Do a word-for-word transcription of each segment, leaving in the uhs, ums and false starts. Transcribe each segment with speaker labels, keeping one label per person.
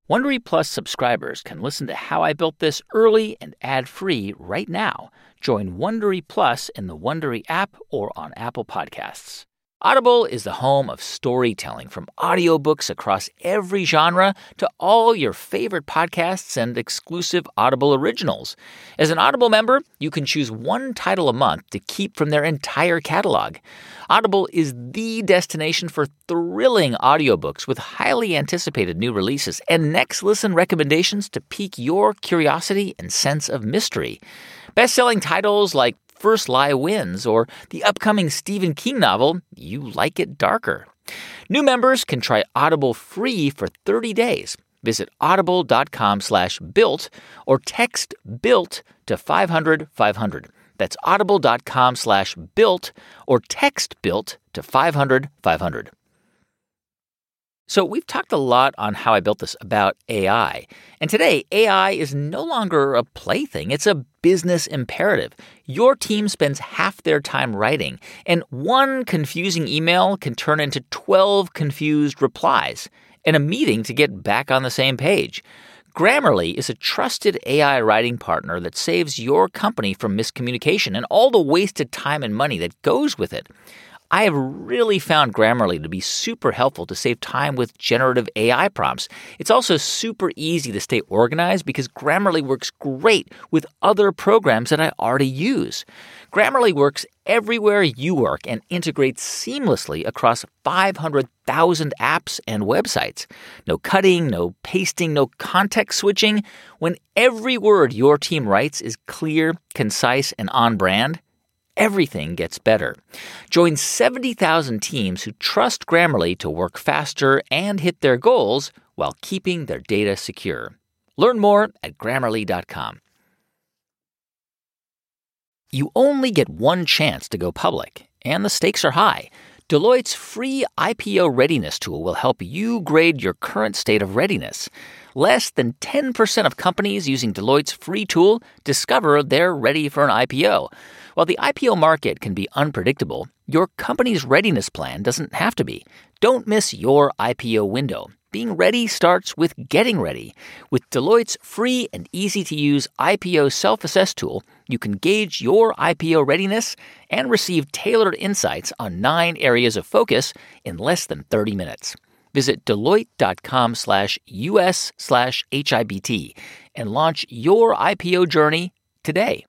Speaker 1: Wondery Plus subscribers can listen to How I Built This early and ad-free right now. Join Wondery Plus in the Wondery app or on Apple Podcasts. Audible is the home of storytelling, from audiobooks across every genre to all your favorite podcasts and exclusive Audible originals. As an Audible member, you can choose one title a month to keep from their entire catalog. Audible is the destination for thrilling audiobooks with highly anticipated new releases and next listen recommendations to pique your curiosity and sense of mystery. Best-selling titles like First Lie Wins or the upcoming Stephen King novel, You Like It Darker. New members can try Audible free for thirty days. Visit audible.com slash built or text BUILT to five hundred five hundred. That's audible.com slash built or text BUILT to five hundred five hundred. So we've talked a lot on How I Built This about A I. And today, A I is no longer a plaything. It's a business imperative. Your team spends half their time writing, and one confusing email can turn into twelve confused replies and a meeting to get back on the same page. Grammarly is a trusted A I writing partner that saves your company from miscommunication and all the wasted time and money that goes with it. I have really found Grammarly to be super helpful to save time with generative A I prompts. It's also super easy to stay organized because Grammarly works great with other programs that I already use. Grammarly works everywhere you work and integrates seamlessly across five hundred thousand apps and websites. No cutting, no pasting, no context switching. When every word your team writes is clear, concise, and on brand, everything gets better. Join seventy thousand teams who trust Grammarly to work faster and hit their goals while keeping their data secure. Learn more at grammarly dot com. You only get one chance to go public, and the stakes are high. Deloitte's free I P O readiness tool will help you grade your current state of readiness. Less than ten percent of companies using Deloitte's free tool discover they're ready for an I P O. While the I P O market can be unpredictable, your company's readiness plan doesn't have to be. Don't miss your I P O window. Being ready starts with getting ready. With Deloitte's free and easy-to-use I P O self-assess tool, you can gauge your I P O readiness and receive tailored insights on nine areas of focus in less than thirty minutes. Visit Deloitte.com slash US slash HIBT and launch your I P O journey today.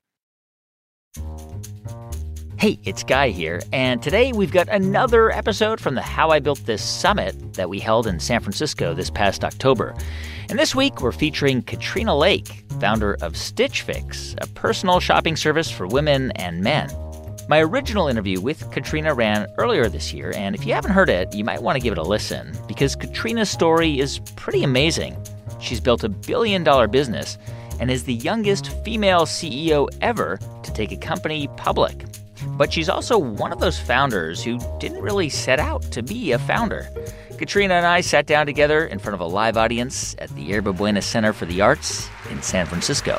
Speaker 1: Hey, it's Guy here, and today we've got another episode from the How I Built This Summit that we held in San Francisco this past October. And this week we're featuring Katrina Lake, founder of Stitch Fix, a personal shopping service for women and men. My original interview with Katrina ran earlier this year, and if you haven't heard it, you might want to give it a listen, because Katrina's story is pretty amazing. She's built a billion-dollar business and is the youngest female C E O ever to take a company public. But she's also one of those founders who didn't really set out to be a founder. Katrina and I sat down together in front of a live audience at the Yerba Buena Center for the Arts in San Francisco.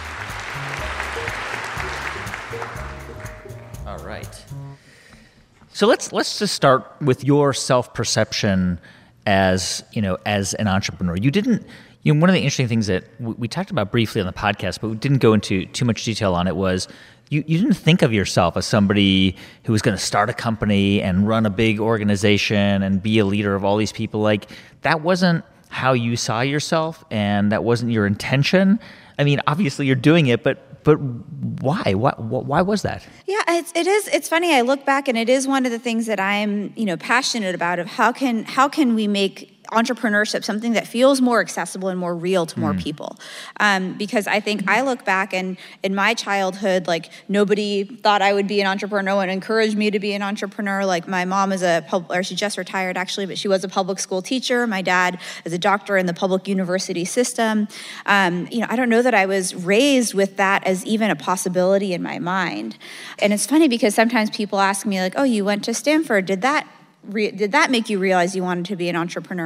Speaker 1: All right. So let's let's just start with your self-perception as, you know, as an entrepreneur. You didn't, you know, one of the interesting things that we, we talked about briefly on the podcast, but we didn't go into too much detail on it, was You, you didn't think of yourself as somebody who was going to start a company and run a big organization and be a leader of all these people. Like, that wasn't how you saw yourself, and that wasn't your intention. I mean, obviously you're doing it, but but why? Why, why was that?
Speaker 2: Yeah, it's, it is. It's funny. I look back, and it is one of the things that I'm, you know, passionate about. Of how can how can we make entrepreneurship something that feels more accessible and more real to more mm. people. Um, because I think I look back, and in my childhood, like, nobody thought I would be an entrepreneur. No one encouraged me to be an entrepreneur. Like, my mom is a, pub- or she just retired actually, but she was a public school teacher. My dad is a doctor in the public university system. Um, you know, I don't know that I was raised with that as even a possibility in my mind. And it's funny because sometimes people ask me, like, oh, you went to Stanford. Did that Re- did that make you realize you wanted to be an entrepreneur? And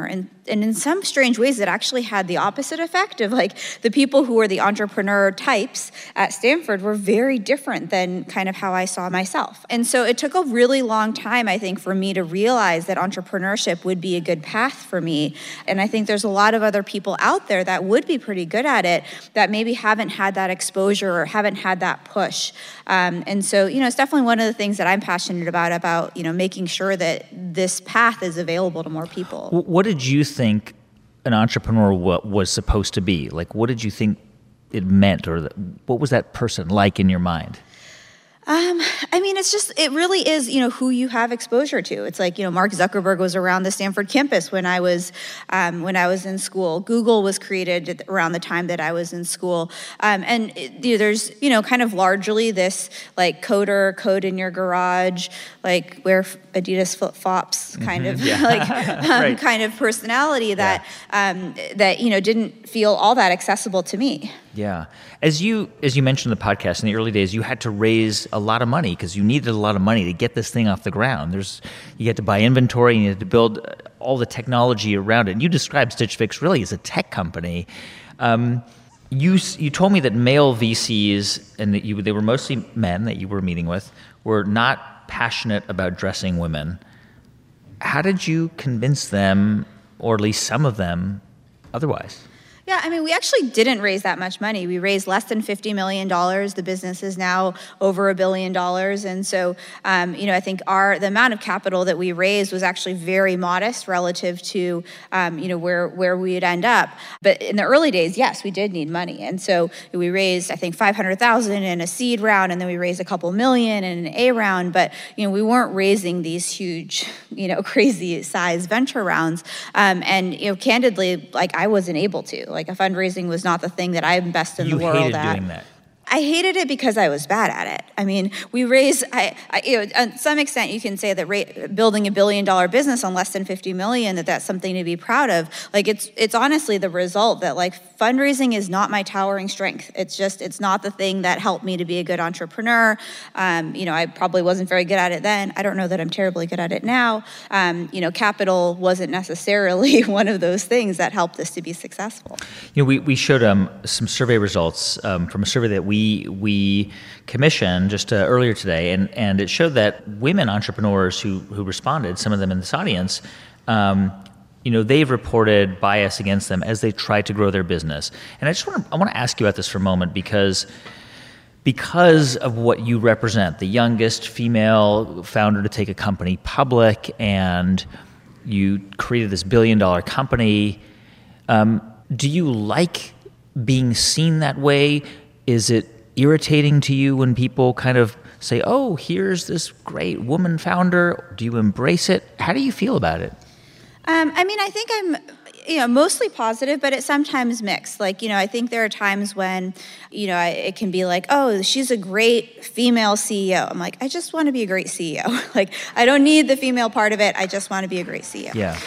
Speaker 2: and in some strange ways, it actually had the opposite effect of like the people who were the entrepreneur types at Stanford were very different than kind of how I saw myself. And so it took a really long time, I think, for me to realize that entrepreneurship would be a good path for me. And I think there's a lot of other people out there that would be pretty good at it that maybe haven't had that exposure or haven't had that push. Um, and so, you know, it's definitely one of the things that I'm passionate about, about, you know, making sure that this path is available to more people.
Speaker 1: What did you think an entrepreneur was supposed to be? Like, what did you think it meant, or what was that person like in your mind?
Speaker 2: Um, I mean, it's just, it really is, you know, who you have exposure to. It's like, you know, Mark Zuckerberg was around the Stanford campus when I was, um, when I was in school. Google was created around the time that I was in school. Um, and it, you know, there's, you know, kind of largely this like coder, code in your garage, like wear Adidas flip-flops kind mm-hmm. of yeah. like um, right. kind of personality that, yeah. um, that, you know, didn't feel all that accessible to me.
Speaker 1: Yeah. As you as you mentioned in the podcast, in the early days, you had to raise a lot of money because you needed a lot of money to get this thing off the ground. There's you had to buy inventory, and you had to build all the technology around it. And you described Stitch Fix really as a tech company. Um, you you told me that male V Cs, and that you they were mostly men that you were meeting with, were not passionate about dressing women. How did you convince them, or at least some of them, otherwise?
Speaker 2: Yeah, I mean, we actually didn't raise that much money. We raised less than fifty million dollars. The business is now over a billion dollars. And so, um, you know, I think our the amount of capital that we raised was actually very modest relative to, um, you know, where, where we'd end up. But in the early days, yes, we did need money. And so we raised, I think, five hundred thousand dollars in a seed round, and then we raised a couple million in an A round. But, you know, we weren't raising these huge, you know, crazy size venture rounds. Um, and, you know, candidly, like I wasn't able to. Like, a fundraising was not the thing that I'm best in
Speaker 1: you
Speaker 2: the world
Speaker 1: hated
Speaker 2: at.
Speaker 1: Doing that.
Speaker 2: I hated it because I was bad at it. I mean, we raised, I, I, you know, to some extent you can say that ra- building a billion dollar business on less than fifty million, that that's something to be proud of. Like it's, it's honestly the result that like fundraising is not my towering strength. It's just, it's not the thing that helped me to be a good entrepreneur. Um, you know, I probably wasn't very good at it then. I don't know that I'm terribly good at it now. Um, you know, capital wasn't necessarily one of those things that helped us to be successful.
Speaker 1: You know, we, we showed um, some survey results um, from a survey that we We we commissioned just uh, earlier today, and, and it showed that women entrepreneurs who who responded, some of them in this audience, um, you know, they've reported bias against them as they try to grow their business. And I just want to I want to ask you about this for a moment because because of what you represent, the youngest female founder to take a company public, and you created this billion dollar company. Um, do you like being seen that way? Is it irritating to you when people kind of say, oh, here's this great woman founder? Do you embrace it? How do you feel about it?
Speaker 2: Um, I mean, I think I'm, you know, mostly positive, but it's sometimes mixed. Like, you know, I think there are times when, you know, it can be like, oh, she's a great female C E O. I'm like, I just want to be a great C E O. Like, I don't need the female part of it. I just want to be a great C E O.
Speaker 1: Yeah.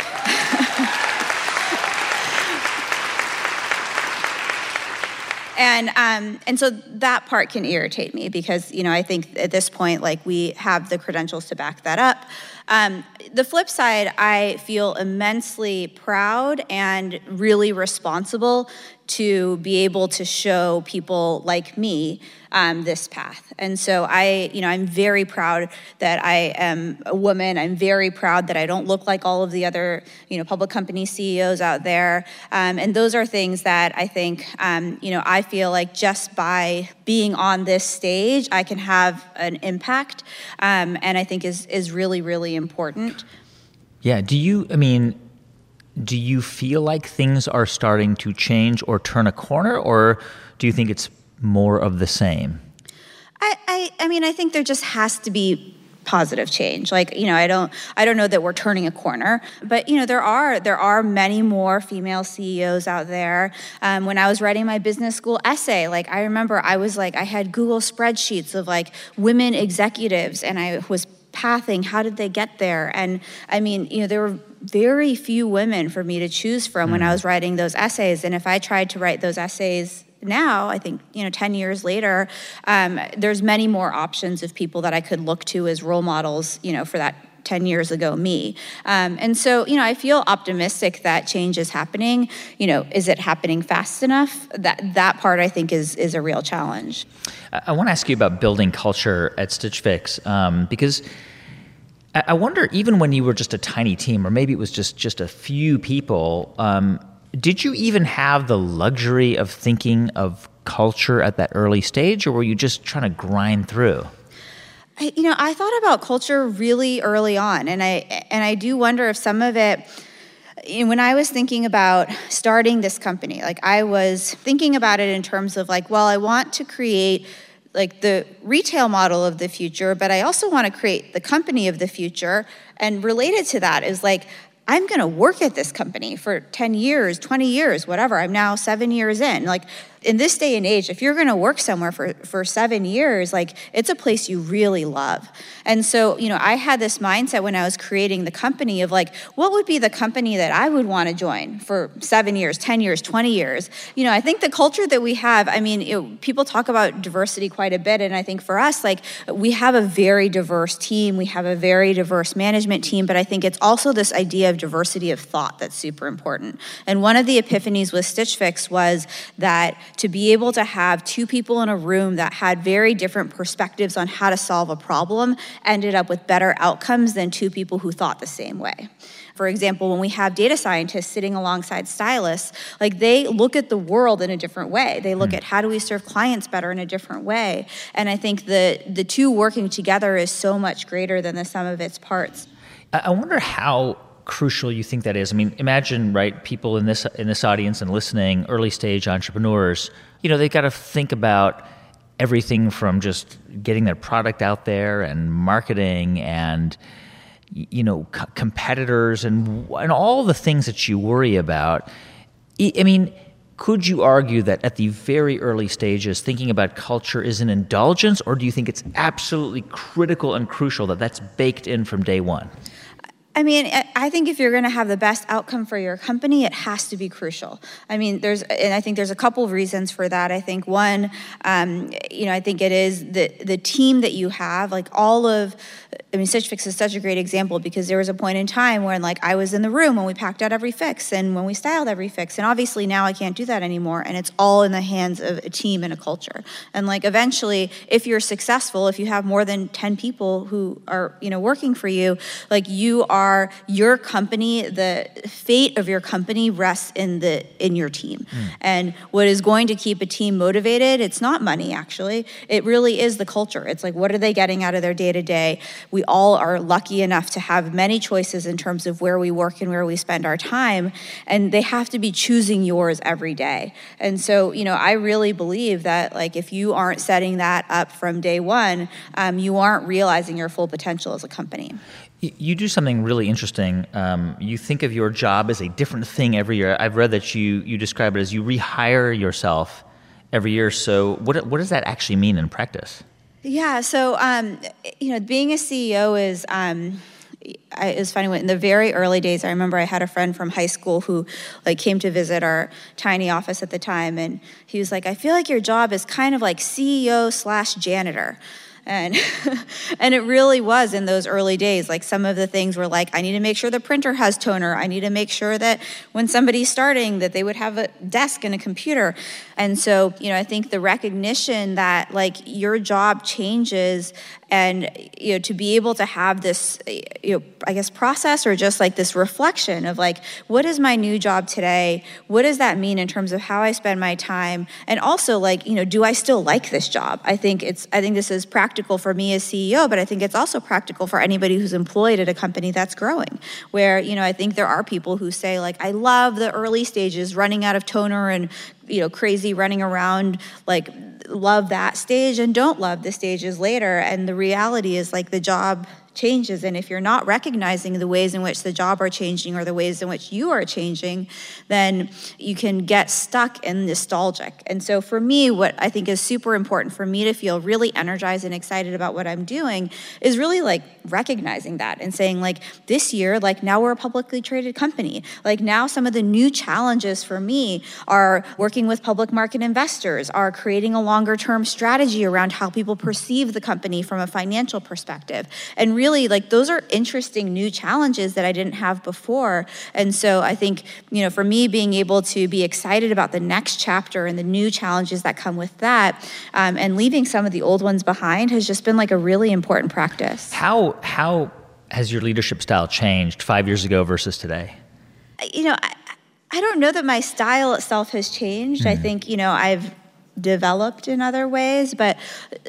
Speaker 2: And um, and so that part can irritate me because, you know, I think at this point, like, we have the credentials to back that up. Um, the flip side, I feel immensely proud and really responsible to be able to show people like me um, this path. And so I, you know, I'm very proud that I am a woman. I'm very proud that I don't look like all of the other, you know, public company C E Os out there. Um, and those are things that I think, um, you know, I feel like just by being on this stage, I can have an impact. Um, and I think is is really, really important.
Speaker 1: Yeah. Do you, I mean, do you feel like things are starting to change or turn a corner, or do you think it's more of the same?
Speaker 2: I, I, I mean, I think there just has to be positive change. Like, you know, I don't, I don't know that we're turning a corner, but you know, there are, there are many more female C E Os out there. Um, when I was writing my business school essay, like I remember I was like, I had Google spreadsheets of like women executives, and I was pathing, how did they get there? And I mean, you know, there were very few women for me to choose from mm. when I was writing those essays. And if I tried to write those essays now, I think, you know, ten years later, um, there's many more options of people that I could look to as role models, you know, for that ten years ago me. Um, and so, you know, I feel optimistic that change is happening. You know, is it happening fast enough? That that part I think is is a real challenge.
Speaker 1: I, I want to ask you about building culture at Stitch Fix, um, because I, I wonder, even when you were just a tiny team, or maybe it was just, just a few people, um, did you even have the luxury of thinking of culture at that early stage, or were you just trying to grind through?
Speaker 2: I, you know, I thought about culture really early on, and I and I do wonder if some of it, you know, when I was thinking about starting this company, like I was thinking about it in terms of like, well, I want to create like the retail model of the future, but I also want to create the company of the future. And related to that is like, I'm going to work at this company for ten years, twenty years, whatever. I'm now seven years in. Like, in this day and age, if you're going to work somewhere for, for seven years, like, it's a place you really love. And so, you know, I had this mindset when I was creating the company of like, what would be the company that I would want to join for seven years, ten years, twenty years? You know, I think the culture that we have, I mean, you know, people talk about diversity quite a bit. And I think for us, like, we have a very diverse team. We have a very diverse management team. But I think it's also this idea of diversity of thought that's super important. And one of the epiphanies with Stitch Fix was that to be able to have two people in a room that had very different perspectives on how to solve a problem ended up with better outcomes than two people who thought the same way. For example, when we have data scientists sitting alongside stylists, like they look at the world in a different way. They look mm. at how do we serve clients better in a different way. And I think the the two working together is so much greater than the sum of its parts.
Speaker 1: I wonder how crucial you think that is. I mean, imagine, right, people in this in this audience and listening, early stage entrepreneurs, you know, they got to think about everything from just getting their product out there and marketing and, you know, c- competitors and and all the things that you worry about. I mean, could you argue that at the very early stages, thinking about culture is an indulgence, or do you think it's absolutely critical and crucial that that's baked in from day one?
Speaker 2: I mean, I think if you're going to have the best outcome for your company, it has to be crucial. I mean, there's, and I think there's a couple of reasons for that. I think one, um, you know, I think it is the the team that you have, like all of, I mean, Stitch Fix is such a great example because there was a point in time when like I was in the room when we packed out every fix and when we styled every fix. And obviously now I can't do that anymore. And it's all in the hands of a team and a culture. And like eventually, if you're successful, if you have more than ten people who are, you know, working for you, like you are Are your company, the fate of your company rests in the in your team. Mm. And what is going to keep a team motivated, it's not money actually. It really is the culture. It's like, what are they getting out of their day to day? We all are lucky enough to have many choices in terms of where we work and where we spend our time. And they have to be choosing yours every day. And so, you know, I really believe that like if you aren't setting that up from day one, um, you aren't realizing your full potential as a company.
Speaker 1: You do something really interesting. Um, you think of your job as a different thing every year. I've read that you you describe it as you rehire yourself every year. So what what does that actually mean in practice?
Speaker 2: Yeah. So um, you know, being a C E O is. Um, I, it was funny when in the very early days. I remember I had a friend from high school who, like, came to visit our tiny office at the time, and he was like, "I feel like your job is kind of like C E O slash janitor." And and it really was in those early days. Like some of the things were like, I need to make sure the printer has toner. I need to make sure that when somebody's starting that they would have a desk and a computer. And so, you know, I think the recognition that like your job changes and, you know, to be able to have this, you know, I guess process or just like this reflection of like, what is my new job today? What does that mean in terms of how I spend my time? And also like, you know, do I still like this job? I think it's, I think this is practical for me as C E O, but I think it's also practical for anybody who's employed at a company that's growing, where, you know, I think there are people who say like, I love the early stages, running out of toner and, you know, crazy running around, like love that stage and don't love the stages later. And the reality is like the job changes. And if you're not recognizing the ways in which the job are changing or the ways in which you are changing, then you can get stuck in nostalgic. And so for me, what I think is super important for me to feel really energized and excited about what I'm doing is really like recognizing that and saying like this year, like now we're a publicly traded company. Like now some of the new challenges for me are working with public market investors, are creating a longer term strategy around how people perceive the company from a financial perspective, and really really like those are interesting new challenges that I didn't have before. And so I think, you know, for me, being able to be excited about the next chapter and the new challenges that come with that, um, and leaving some of the old ones behind has just been like a really important practice.
Speaker 1: How how has your leadership style changed five years ago versus today?
Speaker 2: You know, I, I don't know that my style itself has changed. Mm. I think, you know, I've developed in other ways, but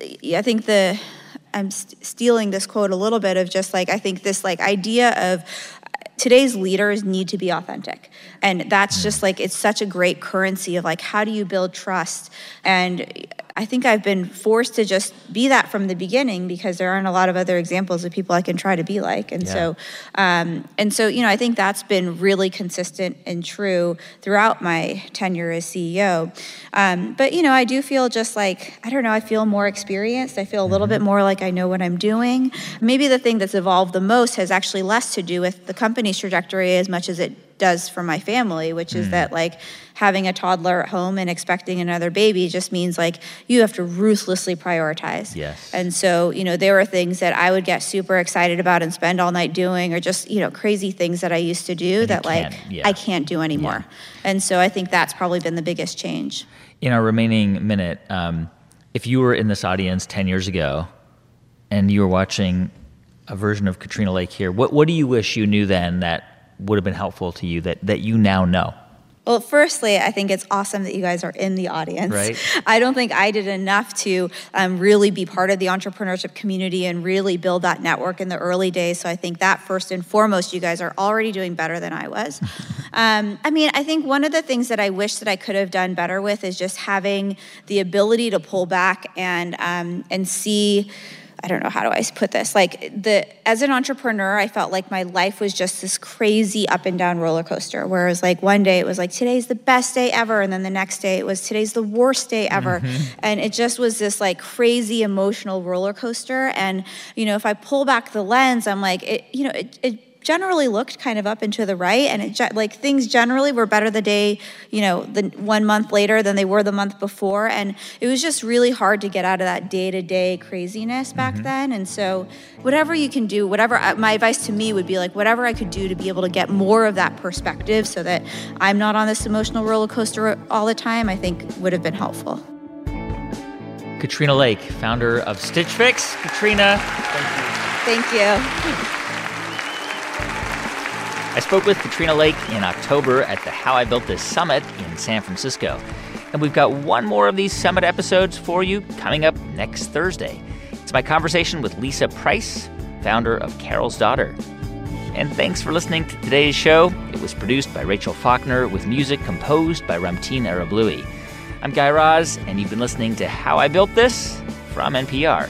Speaker 2: I think the, I'm st- stealing this quote a little bit of just like, I think this like idea of today's leaders need to be authentic. And that's just like, it's such a great currency of like, how do you build trust? And I think I've been forced to just be that from the beginning because there aren't a lot of other examples of people I can try to be like. And yeah. so, um, and so, you know, I think that's been really consistent and true throughout my tenure as C E O. Um, but, you know, I do feel just like, I don't know, I feel more experienced. I feel a little mm-hmm. bit more like I know what I'm doing. Maybe the thing that's evolved the most has actually less to do with the company's trajectory as much as it does for my family, which is mm. that like having a toddler at home and expecting another baby just means like you have to ruthlessly prioritize.
Speaker 1: Yes.
Speaker 2: And so, you know, there were things that I would get super excited about and spend all night doing, or just, you know, crazy things that I used to do and that like yeah. I can't do anymore. Yeah. And so I think that's probably been the biggest change.
Speaker 1: In our remaining minute, um, if you were in this audience ten years ago and you were watching a version of Katrina Lake here, what what do you wish you knew then that would have been helpful to you that, that you now know?
Speaker 2: Well, firstly, I think it's awesome that you guys are in the audience.
Speaker 1: Right.
Speaker 2: I don't think I did enough to um, really be part of the entrepreneurship community and really build that network in the early days. So I think that first and foremost, you guys are already doing better than I was. um, I mean, I think one of the things that I wish that I could have done better with is just having the ability to pull back and um, and see. I don't know, how do I put this? Like the, as an entrepreneur, I felt like my life was just this crazy up and down roller coaster, where it was like one day it was like, today's the best day ever. And then the next day it was, today's the worst day ever. Mm-hmm. And it just was this like crazy emotional roller coaster. And, you know, if I pull back the lens, I'm like, it, you know, it, it generally looked kind of up and to the right, and it like things generally were better the day, you know, the one month later than they were the month before, and it was just really hard to get out of that day-to-day craziness back mm-hmm. then. And so whatever you can do, whatever, my advice to me would be like whatever I could do to be able to get more of that perspective so that I'm not on this emotional roller coaster all the time, I think would have been helpful.
Speaker 1: Katrina Lake, founder of Stitch Fix. Katrina, thank you.
Speaker 2: Thank you.
Speaker 1: I spoke with Katrina Lake in October at the How I Built This Summit in San Francisco. And we've got one more of these summit episodes for you coming up next Thursday. It's my conversation with Lisa Price, founder of Carol's Daughter. And thanks for listening to today's show. It was produced by Rachel Faulkner with music composed by Ramtin Arablouei. I'm Guy Raz, and you've been listening to How I Built This from N P R.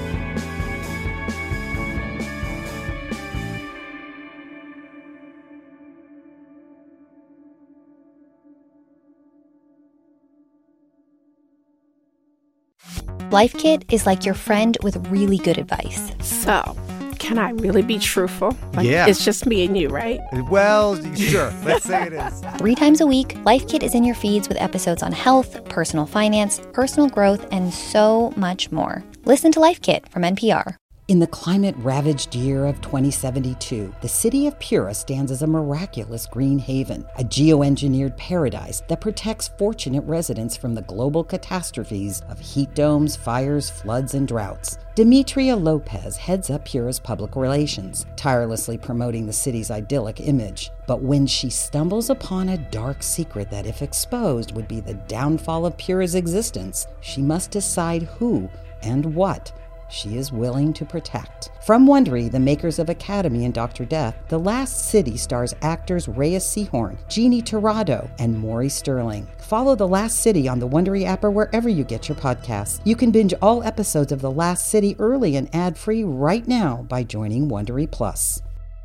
Speaker 3: Life Kit is like your friend with really good advice.
Speaker 4: So, can I really be truthful? Like,
Speaker 5: yeah.
Speaker 4: It's just me and you, right?
Speaker 5: Well, sure. Let's say it is.
Speaker 3: Three times a week, Life Kit is in your feeds with episodes on health, personal finance, personal growth, and so much more. Listen to Life Kit from N P R.
Speaker 6: In the climate-ravaged year of twenty seventy-two, the city of Pura stands as a miraculous green haven, a geoengineered paradise that protects fortunate residents from the global catastrophes of heat domes, fires, floods, and droughts. Demetria Lopez heads up Pura's public relations, tirelessly promoting the city's idyllic image. But when she stumbles upon a dark secret that, if exposed, would be the downfall of Pura's existence, she must decide who and what she is willing to protect. From Wondery, the makers of Academy and Doctor Death, The Last City stars actors Reyes Sehorn, Jeannie Torrado, and Maury Sterling. Follow The Last City on the Wondery app or wherever you get your podcasts. You can binge all episodes of The Last City early and ad-free right now by joining Wondery Plus.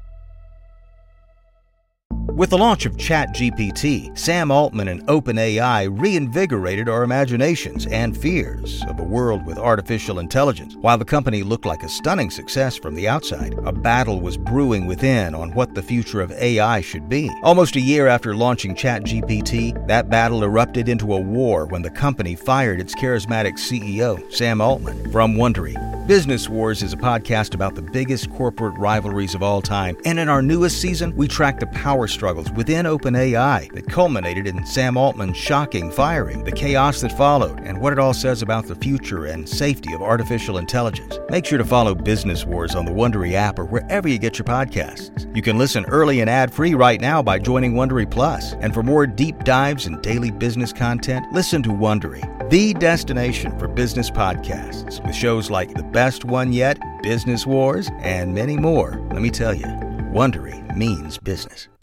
Speaker 7: With the launch of ChatGPT, Sam Altman and OpenAI reinvigorated our imaginations and fears of a world with artificial intelligence. While the company looked like a stunning success from the outside, a battle was brewing within on what the future of A I should be. Almost a year after launching ChatGPT, that battle erupted into a war when the company fired its charismatic C E O, Sam Altman. From Wondery, Business Wars is a podcast about the biggest corporate rivalries of all time. And in our newest season, we track the power struggles within OpenAI that culminated in Sam Altman's shocking firing, the chaos that followed, and what it all says about the future and safety of artificial intelligence. Make sure to follow Business Wars on the Wondery app or wherever you get your podcasts. You can listen early and ad-free right now by joining Wondery Plus. And for more deep dives and daily business content, listen to Wondery, the destination for business podcasts, with shows like The Best One Yet, Business Wars, and many more. Let me tell you, Wondery means business.